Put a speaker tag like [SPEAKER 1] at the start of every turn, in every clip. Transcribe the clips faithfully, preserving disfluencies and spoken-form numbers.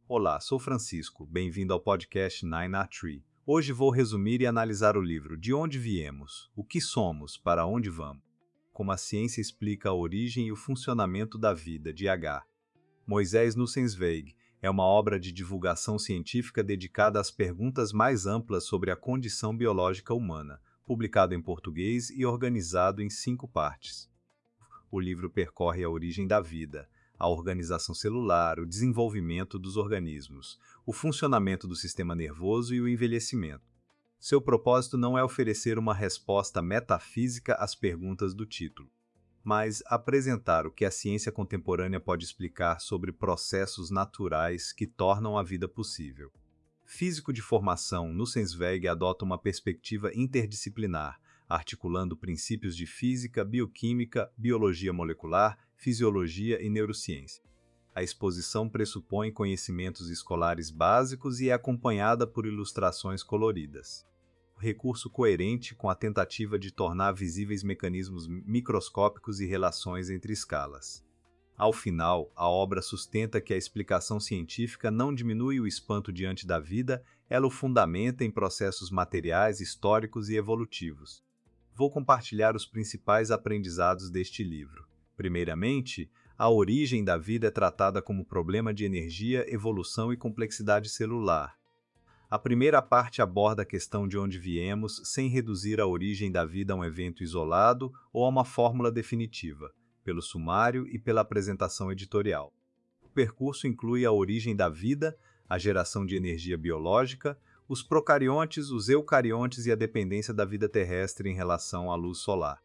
[SPEAKER 1] Olá, sou Francisco, bem-vindo ao podcast Nine a Tree. Hoje vou resumir e analisar o livro De Onde Viemos, O que Somos, Para Onde Vamos. Como a ciência explica a origem e o funcionamento da vida, de H. Moisés Nussensweig é uma obra de divulgação científica dedicada às perguntas mais amplas sobre a condição biológica humana, publicado em português e organizado em cinco partes. O livro percorre a origem da vida, a organização celular, o desenvolvimento dos organismos, o funcionamento do sistema nervoso e o envelhecimento. Seu propósito não é oferecer uma resposta metafísica às perguntas do título, mas apresentar o que a ciência contemporânea pode explicar sobre processos naturais que tornam a vida possível. Físico de formação, Nussensweig adota uma perspectiva interdisciplinar, articulando princípios de física, bioquímica, biologia molecular, fisiologia e neurociência. A exposição pressupõe conhecimentos escolares básicos e é acompanhada por ilustrações coloridas. O recurso coerente com a tentativa de tornar visíveis mecanismos microscópicos e relações entre escalas. Ao final, a obra sustenta que a explicação científica não diminui o espanto diante da vida, ela o fundamenta em processos materiais, históricos e evolutivos. Vou compartilhar os principais aprendizados deste livro. Primeiramente, a origem da vida é tratada como problema de energia, evolução e complexidade celular. A primeira parte aborda a questão de onde viemos, sem reduzir a origem da vida a um evento isolado ou a uma fórmula definitiva, pelo sumário e pela apresentação editorial. O percurso inclui a origem da vida, a geração de energia biológica, os procariontes, os eucariontes e a dependência da vida terrestre em relação à luz solar.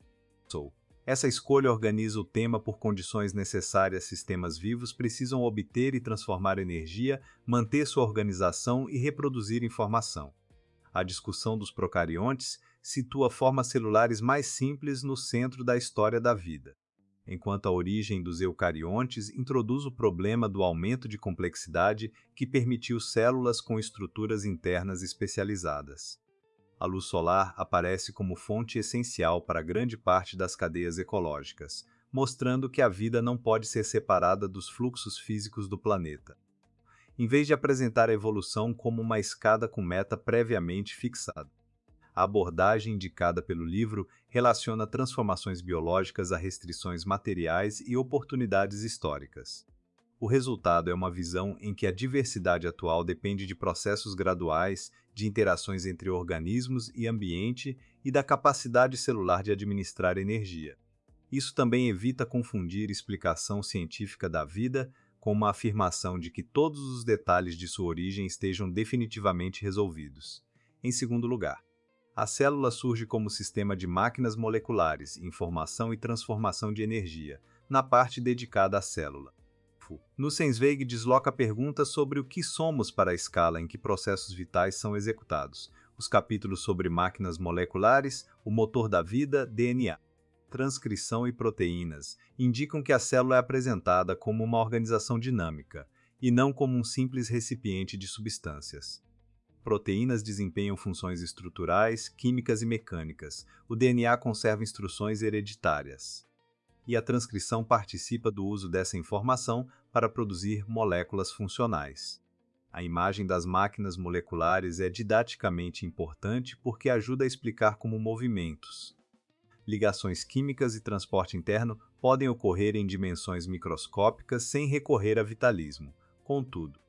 [SPEAKER 1] Essa escolha organiza o tema por condições necessárias. Sistemas vivos precisam obter e transformar energia, manter sua organização e reproduzir informação. A discussão dos procariontes situa formas celulares mais simples no centro da história da vida, enquanto a origem dos eucariontes introduz o problema do aumento de complexidade que permitiu células com estruturas internas especializadas. A luz solar aparece como fonte essencial para grande parte das cadeias ecológicas, mostrando que a vida não pode ser separada dos fluxos físicos do planeta. Em vez de apresentar a evolução como uma escada com meta previamente fixada, a abordagem indicada pelo livro relaciona transformações biológicas a restrições materiais e oportunidades históricas. O resultado é uma visão em que a diversidade atual depende de processos graduais, de interações entre organismos e ambiente e da capacidade celular de administrar energia. Isso também evita confundir explicação científica da vida com uma afirmação de que todos os detalhes de sua origem estejam definitivamente resolvidos. Em segundo lugar, a célula surge como sistema de máquinas moleculares, informação e transformação de energia, na parte dedicada à célula. Nussensweig desloca perguntas sobre o que somos para a escala em que processos vitais são executados. Os capítulos sobre máquinas moleculares, o motor da vida, D N A, transcrição e proteínas indicam que a célula é apresentada como uma organização dinâmica, e não como um simples recipiente de substâncias. Proteínas desempenham funções estruturais, químicas e mecânicas. O D N A conserva instruções hereditárias. E a transcrição participa do uso dessa informação para produzir moléculas funcionais. A imagem das máquinas moleculares é didaticamente importante porque ajuda a explicar como movimentos, ligações químicas e transporte interno podem ocorrer em dimensões microscópicas sem recorrer a vitalismo. Contudo,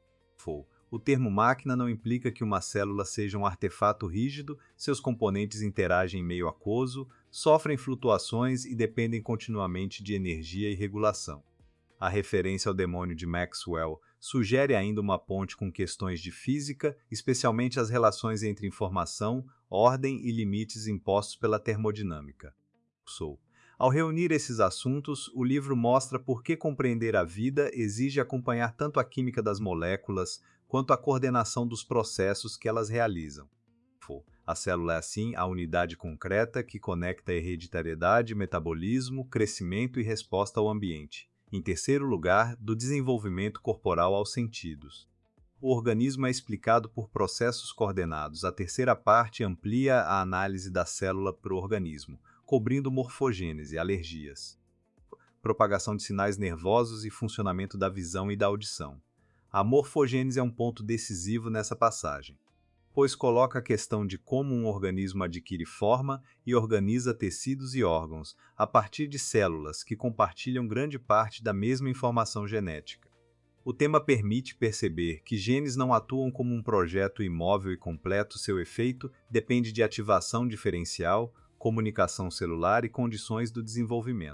[SPEAKER 1] o termo máquina não implica que uma célula seja um artefato rígido, seus componentes interagem em meio aquoso, sofrem flutuações e dependem continuamente de energia e regulação. A referência ao demônio de Maxwell sugere ainda uma ponte com questões de física, especialmente as relações entre informação, ordem e limites impostos pela termodinâmica. Ao reunir esses assuntos, o livro mostra por que compreender a vida exige acompanhar tanto a química das moléculas quanto a coordenação dos processos que elas realizam. A célula é, assim, a unidade concreta que conecta a hereditariedade, metabolismo, crescimento e resposta ao ambiente. Em terceiro lugar, do desenvolvimento corporal aos sentidos. O organismo é explicado por processos coordenados. A terceira parte amplia a análise da célula para o organismo, cobrindo morfogênese, alergias, propagação de sinais nervosos e funcionamento da visão e da audição. A morfogênese é um ponto decisivo nessa passagem, pois coloca a questão de como um organismo adquire forma e organiza tecidos e órgãos a partir de células que compartilham grande parte da mesma informação genética. O tema permite perceber que genes não atuam como um projeto imóvel e completo, seu efeito depende de ativação diferencial, comunicação celular e condições do desenvolvimento.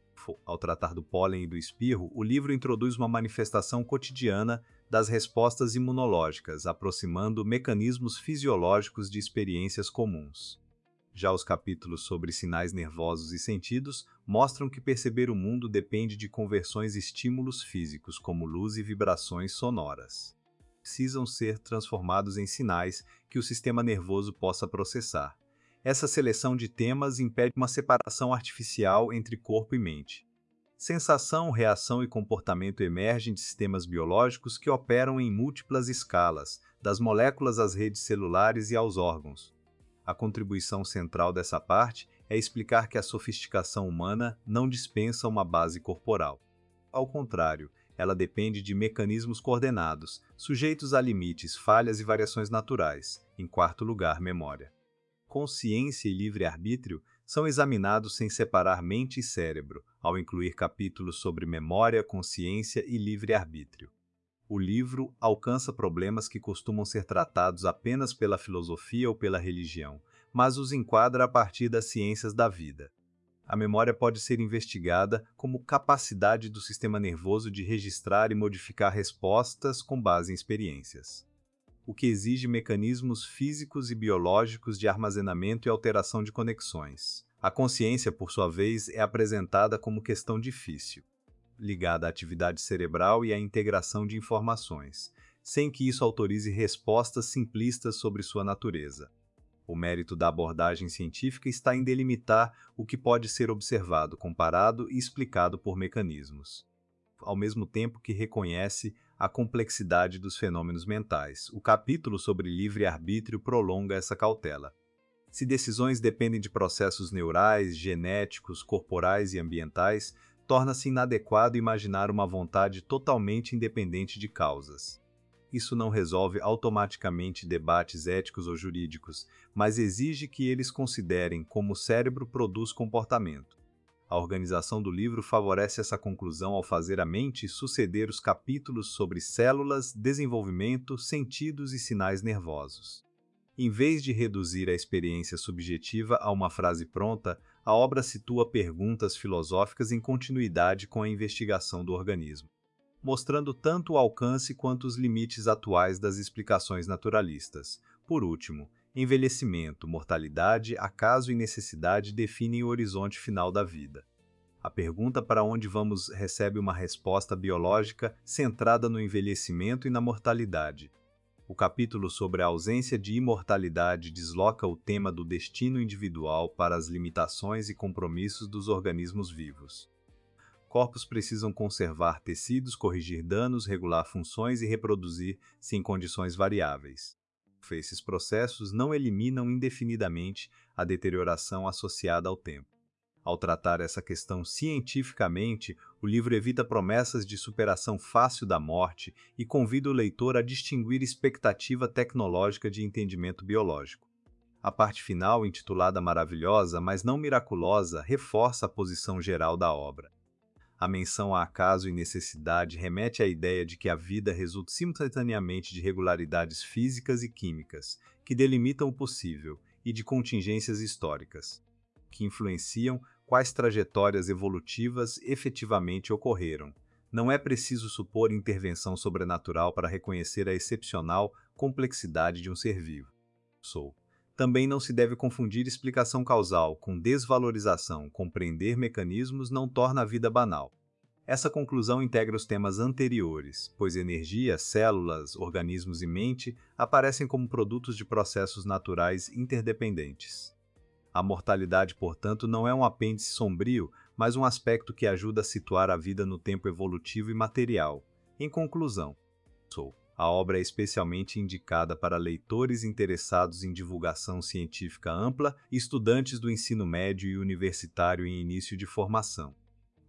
[SPEAKER 1] Ao tratar do pólen e do espirro, o livro introduz uma manifestação cotidiana das respostas imunológicas, aproximando mecanismos fisiológicos de experiências comuns. Já os capítulos sobre sinais nervosos e sentidos mostram que perceber o mundo depende de conversões estímulos físicos, como luz e vibrações sonoras. Precisam ser transformados em sinais que o sistema nervoso possa processar. Essa seleção de temas impede uma separação artificial entre corpo e mente. Sensação, reação e comportamento emergem de sistemas biológicos que operam em múltiplas escalas, das moléculas às redes celulares e aos órgãos. A contribuição central dessa parte é explicar que a sofisticação humana não dispensa uma base corporal. Ao contrário, ela depende de mecanismos coordenados, sujeitos a limites, falhas e variações naturais. Em quarto lugar, memória. Consciência e livre-arbítrio são examinados sem separar mente e cérebro, ao incluir capítulos sobre memória, consciência e livre-arbítrio. O livro alcança problemas que costumam ser tratados apenas pela filosofia ou pela religião, mas os enquadra a partir das ciências da vida. A memória pode ser investigada como capacidade do sistema nervoso de registrar e modificar respostas com base em experiências, o que exige mecanismos físicos e biológicos de armazenamento e alteração de conexões. A consciência, por sua vez, é apresentada como questão difícil, ligada à atividade cerebral e à integração de informações, sem que isso autorize respostas simplistas sobre sua natureza. O mérito da abordagem científica está em delimitar o que pode ser observado, comparado e explicado por mecanismos, ao mesmo tempo que reconhece a complexidade dos fenômenos mentais. O capítulo sobre livre-arbítrio prolonga essa cautela. Se decisões dependem de processos neurais, genéticos, corporais e ambientais, torna-se inadequado imaginar uma vontade totalmente independente de causas. Isso não resolve automaticamente debates éticos ou jurídicos, mas exige que eles considerem como o cérebro produz comportamento. A organização do livro favorece essa conclusão ao fazer a mente suceder os capítulos sobre células, desenvolvimento, sentidos e sinais nervosos. Em vez de reduzir a experiência subjetiva a uma frase pronta, a obra situa perguntas filosóficas em continuidade com a investigação do organismo, mostrando tanto o alcance quanto os limites atuais das explicações naturalistas. Por último, envelhecimento, mortalidade, acaso e necessidade definem o horizonte final da vida. A pergunta para onde vamos recebe uma resposta biológica centrada no envelhecimento e na mortalidade. O capítulo sobre a ausência de imortalidade desloca o tema do destino individual para as limitações e compromissos dos organismos vivos. Corpos precisam conservar tecidos, corrigir danos, regular funções e reproduzir-se em condições variáveis. Esses processos não eliminam indefinidamente a deterioração associada ao tempo. Ao tratar essa questão cientificamente, o livro evita promessas de superação fácil da morte e convida o leitor a distinguir expectativa tecnológica de entendimento biológico. A parte final, intitulada Maravilhosa, mas não miraculosa, reforça a posição geral da obra. A menção a acaso e necessidade remete à ideia de que a vida resulta simultaneamente de regularidades físicas e químicas, que delimitam o possível, e de contingências históricas, que influenciam quais trajetórias evolutivas efetivamente ocorreram. Não é preciso supor intervenção sobrenatural para reconhecer a excepcional complexidade de um ser vivo. Sou. Também não se deve confundir explicação causal com desvalorização. Compreender mecanismos não torna a vida banal. Essa conclusão integra os temas anteriores, pois energia, células, organismos e mente aparecem como produtos de processos naturais interdependentes. A mortalidade, portanto, não é um apêndice sombrio, mas um aspecto que ajuda a situar a vida no tempo evolutivo e material. Em conclusão, sou. A obra é especialmente indicada para leitores interessados em divulgação científica ampla e estudantes do ensino médio e universitário em início de formação.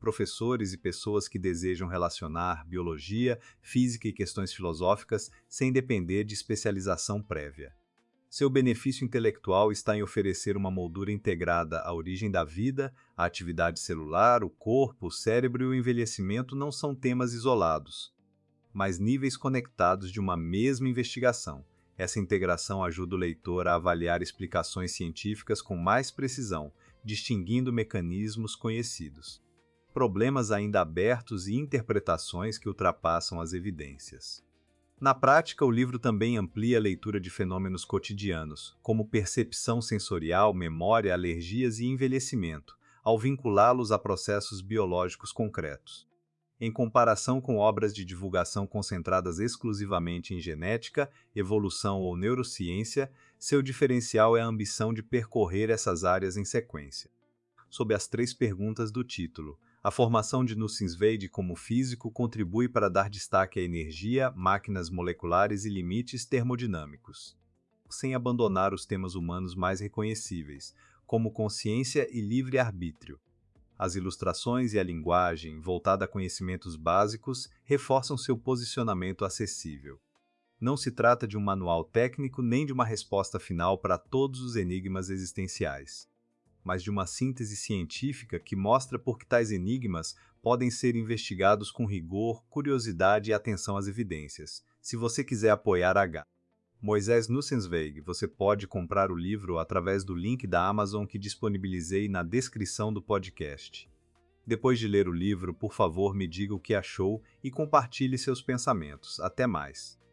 [SPEAKER 1] professores e pessoas que desejam relacionar biologia, física e questões filosóficas sem depender de especialização prévia. Seu benefício intelectual está em oferecer uma moldura integrada à origem da vida, a atividade celular, o corpo, o cérebro e o envelhecimento não são temas isolados, mas níveis conectados de uma mesma investigação. Essa integração ajuda o leitor a avaliar explicações científicas com mais precisão, distinguindo mecanismos conhecidos, problemas ainda abertos e interpretações que ultrapassam as evidências. Na prática, o livro também amplia a leitura de fenômenos cotidianos, como percepção sensorial, memória, alergias e envelhecimento, ao vinculá-los a processos biológicos concretos. Em comparação com obras de divulgação concentradas exclusivamente em genética, evolução ou neurociência, seu diferencial é a ambição de percorrer essas áreas em sequência. Sob as três perguntas do título, a formação de Nussensweide como físico contribui para dar destaque à energia, máquinas moleculares e limites termodinâmicos, sem abandonar os temas humanos mais reconhecíveis, como consciência e livre-arbítrio. As ilustrações e a linguagem, voltada a conhecimentos básicos, reforçam seu posicionamento acessível. Não se trata de um manual técnico nem de uma resposta final para todos os enigmas existenciais, mas de uma síntese científica que mostra por que tais enigmas podem ser investigados com rigor, curiosidade e atenção às evidências. Se você quiser apoiar H. Moisés Nussensweide, você pode comprar o livro através do link da Amazon que disponibilizei na descrição do podcast. Depois de ler o livro, por favor, me diga o que achou e compartilhe seus pensamentos. Até mais!